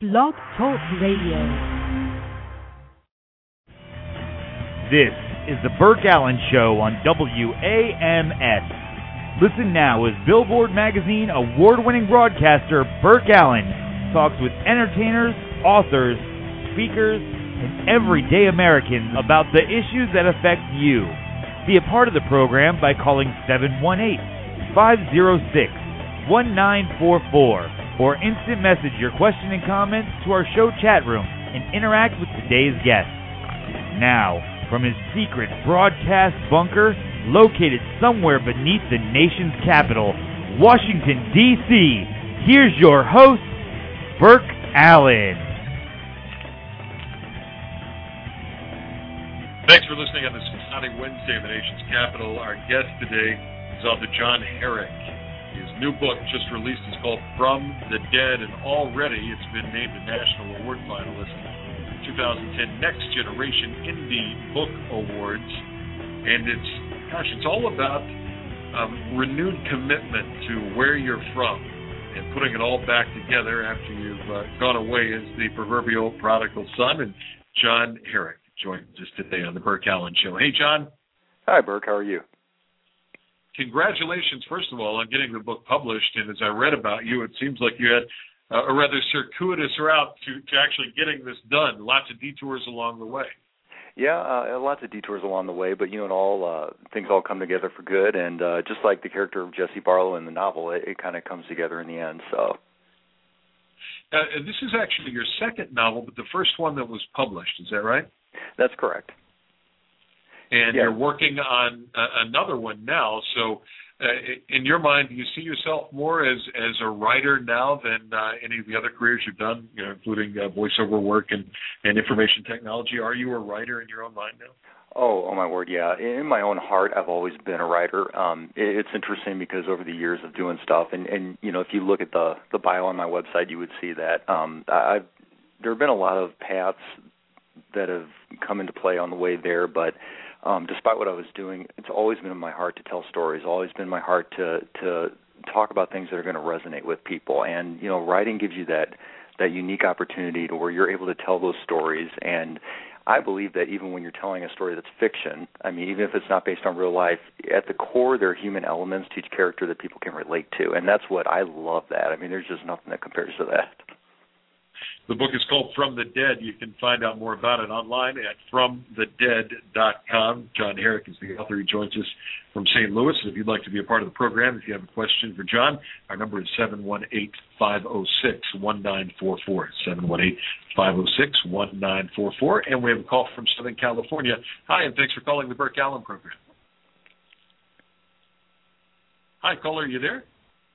Blog Talk Radio. This is the Burke Allen Show on WAMS. Listen now as Billboard Magazine award-winning broadcaster Burke Allen talks with entertainers, authors, speakers, and everyday Americans about the issues that affect you. Be a part of the program by calling 718-506-1944 or instant message your question and comments to our show chat room and interact with today's guest. Now, from his secret broadcast bunker located somewhere beneath the nation's capital, Washington, D.C., here's your host, Burke Allen. Thanks for listening on this exciting Wednesday in the nation's capital. Our guest today is author John Herrick. His new book, just released, is called From the Dead, and already it's been named a National Award finalist in the 2010 Next Generation Indie Book Awards. And it's all about renewed commitment to where you're from and putting it all back together after you've gone away as the proverbial prodigal son. And John Herrick joins us today on the Burke Allen Show. Hey, John. Hi, Burke. How are you? Congratulations, first of all, on getting the book published. And as I read about you, it seems like you had a rather circuitous route to actually getting this done. Lots of detours along the way. Yeah, lots of detours along the way, but it all things all come together for good. And just like the character of Jesse Barlow in the novel, it kind of comes together in the end. So this is actually your second novel, but the first one that was published. Is that right? That's correct. And yeah. You're working on another one now. So in your mind, do you see yourself more as a writer now than any of the other careers you've done, including voiceover work and information technology? Are you a writer in your own mind now? Oh my word, yeah. In my own heart, I've always been a writer. It's interesting because over the years of doing stuff, and if you look at the bio on my website, you would see that there have been a lot of paths that have come into play on the way there, but despite what I was doing, it's always been in my heart to tell stories, always been in my heart to talk about things that are going to resonate with people. And, writing gives you that unique opportunity to where you're able to tell those stories. And I believe that even when you're telling a story that's fiction, even if it's not based on real life, at the core there are human elements to each character that people can relate to. And that's what I love that. There's just nothing that compares to that. The book is called From the Dead. You can find out more about it online at FromTheDead.com. John Herrick is the author. He joins us from St. Louis. If you'd like to be a part of the program, if you have a question for John, our number is 718-506-1944. 718-506-1944. And we have a call from Southern California. Hi, and thanks for calling the Burke Allen program. Hi, caller, are you there?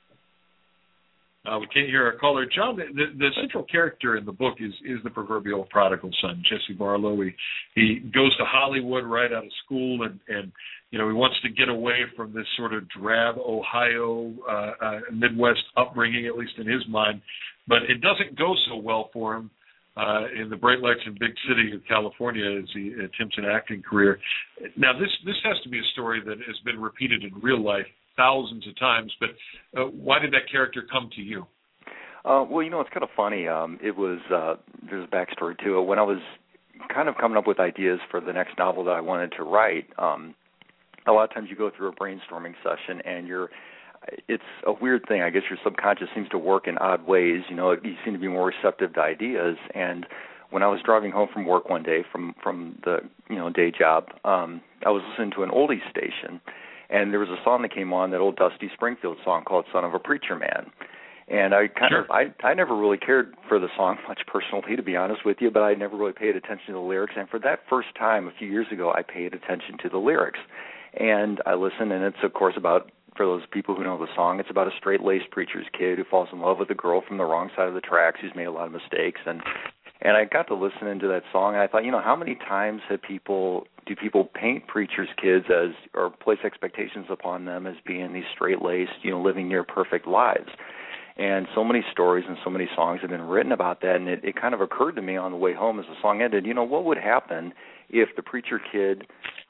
We can't hear our caller. John, the central character in the book is the proverbial prodigal son, Jesse Barlow. He goes to Hollywood right out of school, and he wants to get away from this sort of drab Ohio, Midwest upbringing, at least in his mind. But it doesn't go so well for him in the bright lights and big city of California as he attempts an acting career. Now, this has to be a story that has been repeated in real life thousands of times, but why did that character come to you? Well, it's kind of funny. There's a backstory to it. When I was kind of coming up with ideas for the next novel that I wanted to write, a lot of times you go through a brainstorming session and it's a weird thing. I guess your subconscious seems to work in odd ways. You seem to be more receptive to ideas. And when I was driving home from work one day from the day job, I was listening to an oldies station. And there was a song that came on, that old Dusty Springfield song called "Son of a Preacher Man." And I never really cared for the song much personally, to be honest with you, but I never really paid attention to the lyrics. And for that first time a few years ago, I paid attention to the lyrics. And I listened, and it's, of course, about, for those people who know the song, it's about a straight-laced preacher's kid who falls in love with a girl from the wrong side of the tracks who's made a lot of mistakes. And I got to listening to that song, and I thought, how many times do people paint preachers' kids as, or place expectations upon them as being these straight-laced, living near perfect lives? And so many stories and so many songs have been written about that, and it kind of occurred to me on the way home as the song ended, what would happen if the preacher kid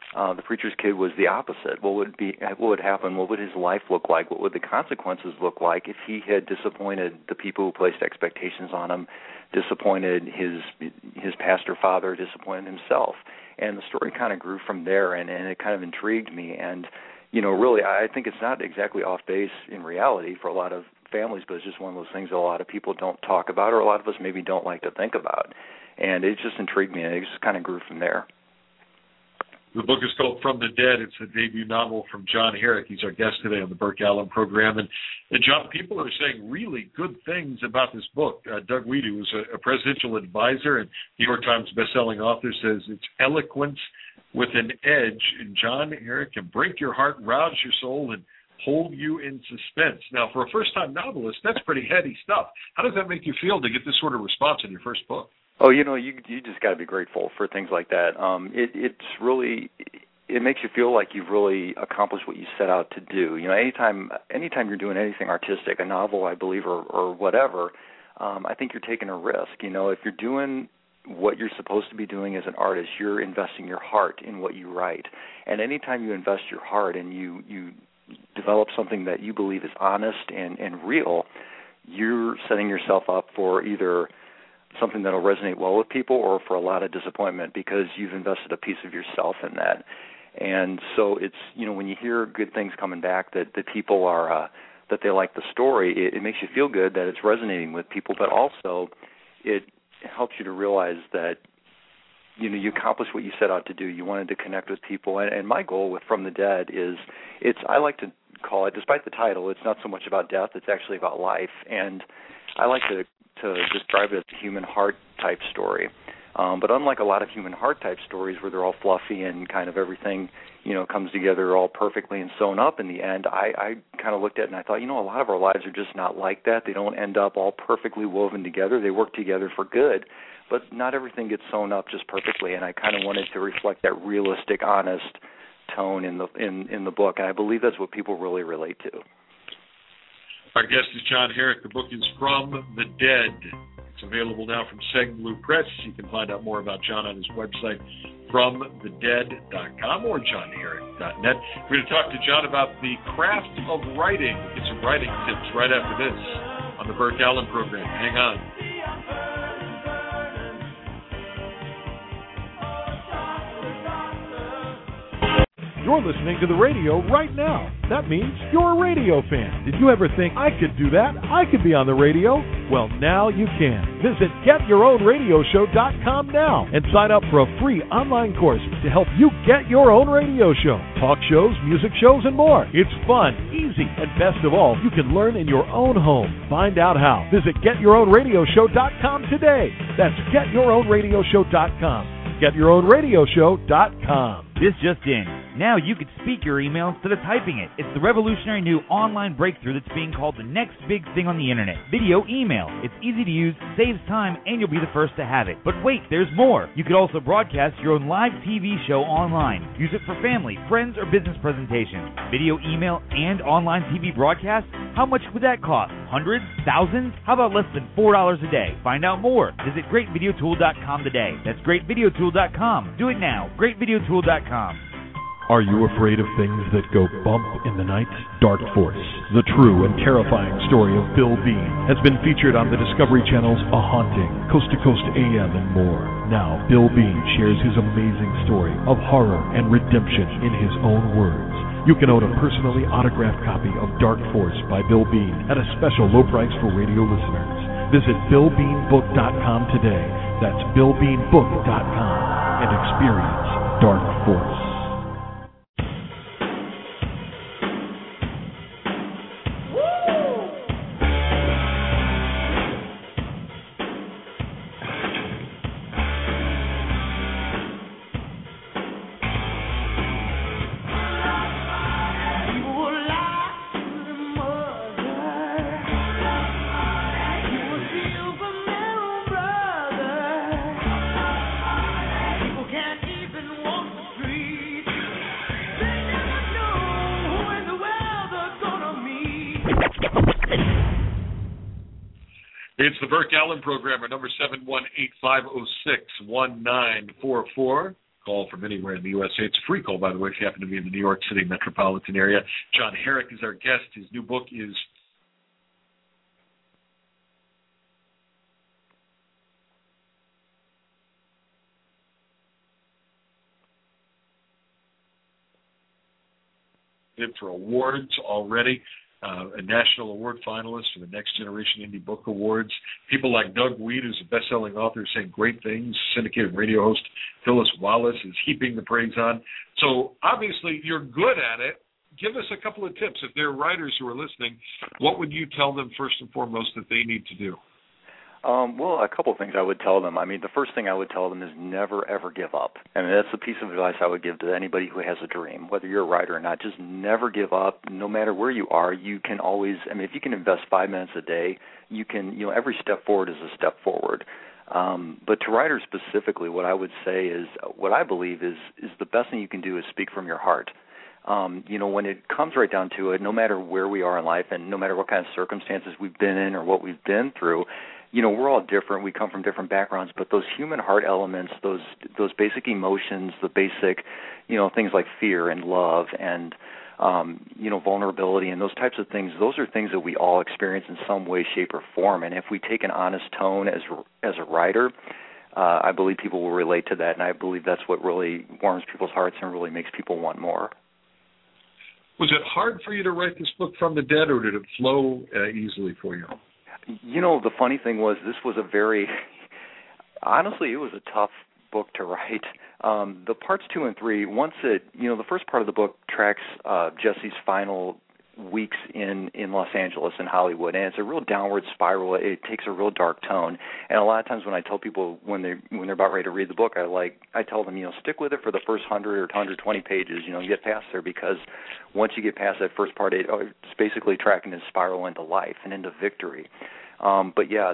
The Preacher's Kid was the opposite. What would happen? What would his life look like? What would the consequences look like if he had disappointed the people who placed expectations on him, disappointed his pastor father, disappointed himself? And the story kind of grew from there, and it kind of intrigued me. And, really, I think it's not exactly off base in reality for a lot of families, but it's just one of those things that a lot of people don't talk about, or a lot of us maybe don't like to think about. And it just intrigued me, and it just kind of grew from there. The book is called From the Dead. It's a debut novel from John Herrick. He's our guest today on the Burke Allen program. And John, people are saying really good things about this book. Doug Weed, who's a presidential advisor and New York Times bestselling author, says it's eloquence with an edge. And John Herrick can break your heart, rouse your soul, and hold you in suspense. Now, for a first-time novelist, that's pretty heady stuff. How does that make you feel to get this sort of response in your first book? Oh, you just got to be grateful for things like that. It makes you feel like you've really accomplished what you set out to do. Anytime you're doing anything artistic, a novel, I believe, or whatever, I think you're taking a risk. If you're doing what you're supposed to be doing as an artist, you're investing your heart in what you write. And anytime you invest your heart and you develop something that you believe is honest and real, you're setting yourself up for either something that'll resonate well with people or for a lot of disappointment because you've invested a piece of yourself in that. And so it's, when you hear good things coming back that people are, that they like the story, it makes you feel good that it's resonating with people, but also it helps you to realize that, you accomplished what you set out to do. You wanted to connect with people. And my goal with From the Dead is, I like to call it, despite the title, it's not so much about death, it's actually about life. And I like to describe it as a human heart type story. But unlike a lot of human heart type stories where they're all fluffy and kind of everything, comes together all perfectly and sewn up in the end, I kind of looked at it and I thought, a lot of our lives are just not like that. They don't end up all perfectly woven together. They work together for good, but not everything gets sewn up just perfectly. And I kind of wanted to reflect that realistic, honest tone in the book. And I believe that's what people really relate to. Our guest is John Herrick. The book is From the Dead. It's available now from Seg Blue Press. You can find out more about John on his website, FromTheDead.com or JohnHerrick.net. We're going to talk to John about the craft of writing. We'll get some writing tips right after this on the Burke Allen program. Hang on. You're listening to the radio right now. That means you're a radio fan. Did you ever think, I could do that? I could be on the radio? Well, now you can. Visit GetYourOwnRadioShow.com now and sign up for a free online course to help you get your own radio show. Talk shows, music shows, and more. It's fun, easy, and best of all, you can learn in your own home. Find out how. Visit GetYourOwnRadioShow.com today. That's GetYourOwnRadioShow.com. GetYourOwnRadioShow.com. This just in. Now you can speak your email instead of typing it. It's the revolutionary new online breakthrough that's being called the next big thing on the internet. Video email. It's easy to use, saves time, and you'll be the first to have it. But wait, there's more. You could also broadcast your own live TV show online. Use it for family, friends, or business presentations. Video email and online TV broadcast? How much would that cost? Hundreds? Thousands? How about less than $4 a day? Find out more. Visit GreatVideoTool.com today. That's GreatVideoTool.com. Do it now. GreatVideoTool.com. Are you afraid of things that go bump in the night? Dark Force, the true and terrifying story of Bill Bean, has been featured on the Discovery Channel's A Haunting, Coast to Coast AM, and more. Now, Bill Bean shares his amazing story of horror and redemption in his own words. You can own a personally autographed copy of Dark Force by Bill Bean at a special low price for radio listeners. Visit BillBeanBook.com today. That's BillBeanBook.com and experience Dark Force. It's the Burke Allen program, our number 718-506-1944. call from anywhere in the USA. It's a free call, by the way, if you happen to be in the New York City metropolitan area. John Herrick is our guest. His new book is for awards already. A national award finalist for the Next Generation Indie Book Awards. People like Doug Weed, who's a best-selling author, saying great things. Syndicated radio host Phyllis Wallace is heaping the praise on. So obviously you're good at it. Give us a couple of tips. If there are writers who are listening, what would you tell them first and foremost that they need to do? Well, a couple of things I would tell them. I mean, the first thing I would tell them is never, ever give up. I mean, that's the piece of advice I would give to anybody who has a dream, whether you're a writer or not. Just never give up. No matter where you are, you can always, I mean, if you can invest 5 minutes a day, you can, every step forward is a step forward. But to writers specifically, what I would say is, what I believe is the best thing you can do is speak from your heart. When it comes right down to it, no matter where we are in life and no matter what kind of circumstances we've been in or what we've been through, we're all different. We come from different backgrounds, but those human heart elements, those basic emotions, the basic, things like fear and love and, vulnerability and those types of things, those are things that we all experience in some way, shape, or form. And if we take an honest tone as a writer, I believe people will relate to that, and I believe that's what really warms people's hearts and really makes people want more. Was it hard for you to write this book, From the Dead, or did it flow easily for you? The funny thing was this was honestly, it was a tough book to write. The parts 2 and 3, the first part of the book tracks Jesse's final weeks in Los Angeles and Hollywood, and it's a real downward spiral. It takes a real dark tone, and a lot of times when I tell people when they're about ready to read the book, I tell them, stick with it for the first 100 or 120 pages, get past there, because once you get past that first part, it's basically tracking this spiral into life and into victory. But yeah,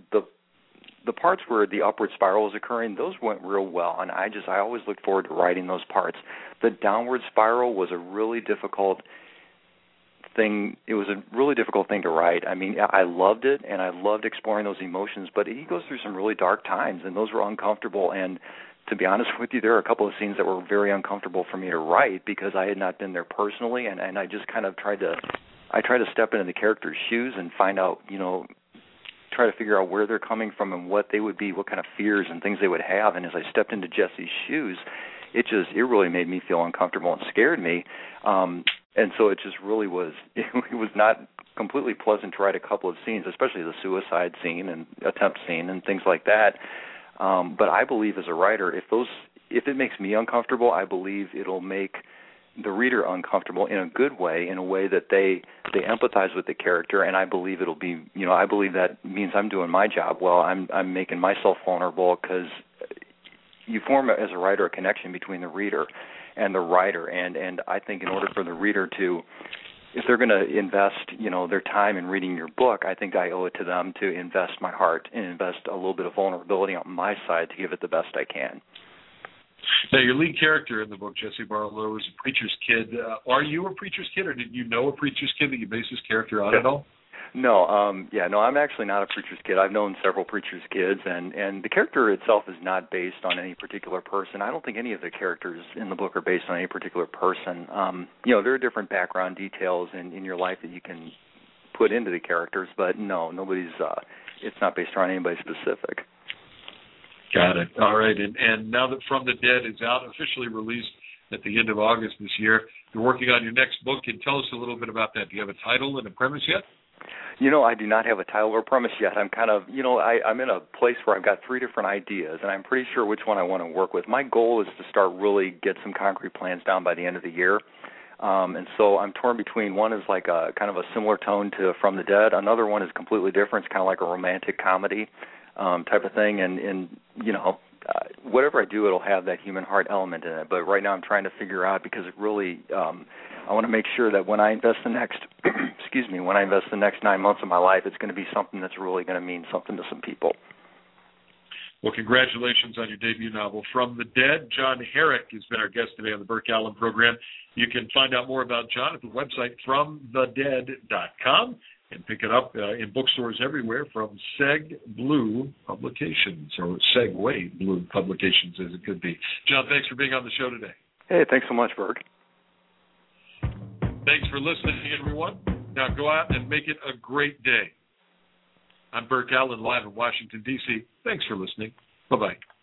the parts where the upward spiral is occurring, those went real well, and I always look forward to writing those parts. The downward spiral was a really difficult thing. It was a really difficult thing to write. I mean, I loved it, and I loved exploring those emotions, but he goes through some really dark times, and those were uncomfortable. And to be honest with you, there are a couple of scenes that were very uncomfortable for me to write because I had not been there personally, and I just kind of tried to step into the character's shoes and find out, try to figure out where they're coming from and what they would be, what kind of fears and things they would have. And as I stepped into Jesse's shoes, it really made me feel uncomfortable and scared me. And so it just really was, it was not completely pleasant to write a couple of scenes, especially the suicide scene and attempt scene and things like that. But I believe as a writer, if it makes me uncomfortable, I believe it'll make the reader uncomfortable in a good way, in a way that they empathize with the character, and I believe it'll be, I believe that means I'm doing my job well. I'm making myself vulnerable, because you form as a writer a connection between the reader and the writer, and I think in order for the reader to, if they're going to invest, their time in reading your book, I think I owe it to them to invest my heart and invest a little bit of vulnerability on my side to give it the best I can. Now, your lead character in the book, Jesse Barlow, is a preacher's kid. Are you a preacher's kid, or did you know a preacher's kid that you base his character on at all? No, I'm actually not a preacher's kid. I've known several preacher's kids, and the character itself is not based on any particular person. I don't think any of the characters in the book are based on any particular person. There are different background details in your life that you can put into the characters, but no, it's not based on anybody specific. Got it. All right. And now that From the Dead is out, officially released at the end of August this year, you're working on your next book. Can you tell us a little bit about that? Do you have a title and a premise yet? I do not have a title or premise yet. I'm kind of, I'm in a place where I've got 3 different ideas, and I'm pretty sure which one I want to work with. My goal is to start really get some concrete plans down by the end of the year. And so I'm torn between, one is like a kind of a similar tone to From the Dead. Another one is completely different. It's kind of like a romantic comedy type of thing. And whatever I do, it'll have that human heart element in it. But right now I'm trying to figure out, because it really, I want to make sure that when I invest the next, when I invest the next 9 months of my life, it's going to be something that's really going to mean something to some people. Well, congratulations on your debut novel, From the Dead. John Herrick has been our guest today on the Burke Allen program. You can find out more about John at the website FromTheDead.com. And pick it up in bookstores everywhere from Seg Blue Publications, or Segway Blue Publications, as it could be. John, thanks for being on the show today. Hey, thanks so much, Bert. Thanks for listening, everyone. Now go out and make it a great day. I'm Bert Allen, live in Washington, D.C. Thanks for listening. Bye-bye.